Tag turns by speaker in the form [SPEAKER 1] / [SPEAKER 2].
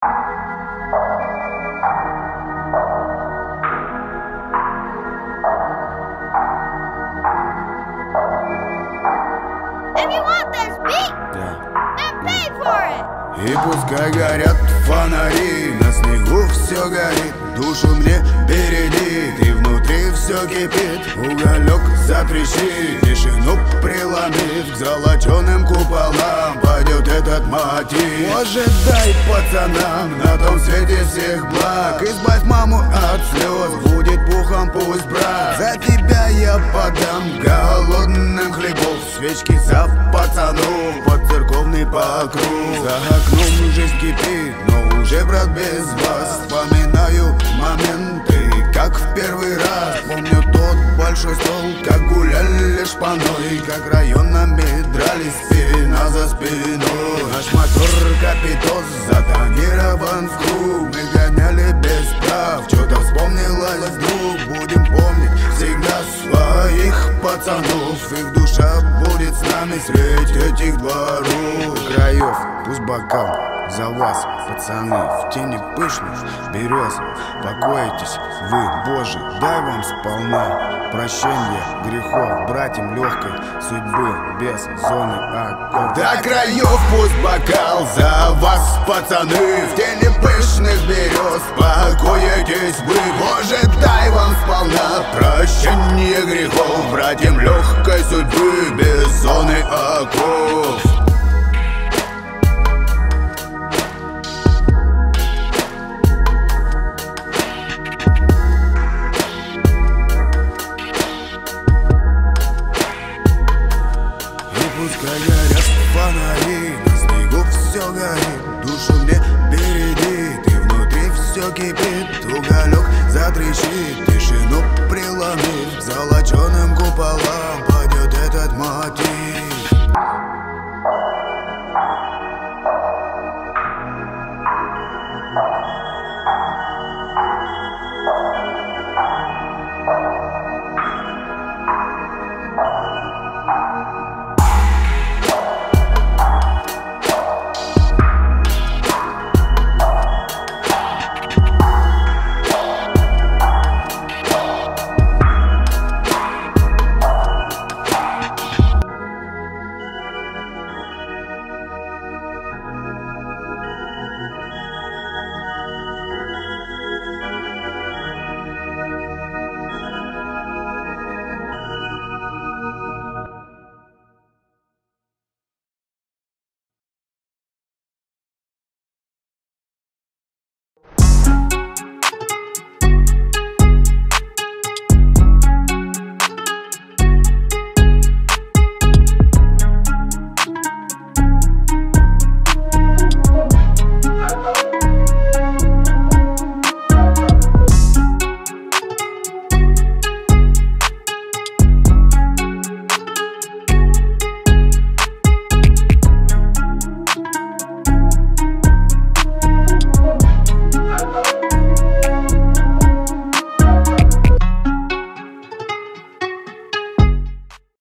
[SPEAKER 1] И пускай горят фонари, на снегу все горит, душу мне бередит, и внутри все кипит. Уголек затрещит, тишину преломит, к золоченым куполам пойдет этот мотив. Боже, дай пацанам на том свете всех благ, избавь маму от слез, будет пухом пусть брат. За тебя я подам голодным хлебов, свечки за пацанов под церковный покров. За окном жизнь кипит, но уже, брат, без вас. Вспоминаю моменты, как в первый раз. Помню тот большой стол, как гуляли шпаной, как районами дрались спина за спиной. Наш мотор Капитос затонирован в круг, мы гоняли без прав, что-то вспомнилось вдруг. Будем помнить всегда своих пацанов, их душа будет с нами средь этих дворов. Краев пусть бокал за вас, пацаны, в тени пышных берез покоитесь вы, Боже, дай вам сполна прощения грехов, братьям легкой судьбы без зоны оков. До краев пусть бокал за вас, пацаны, в тени пышных берез покоитесь вы, Боже, дай вам сполна прощения грехов, братьям легкой судьбы без зоны оков. Пускай горят фонари, на снегу все горит, душу мне бередит, и внутри все кипит, уголек затрещит,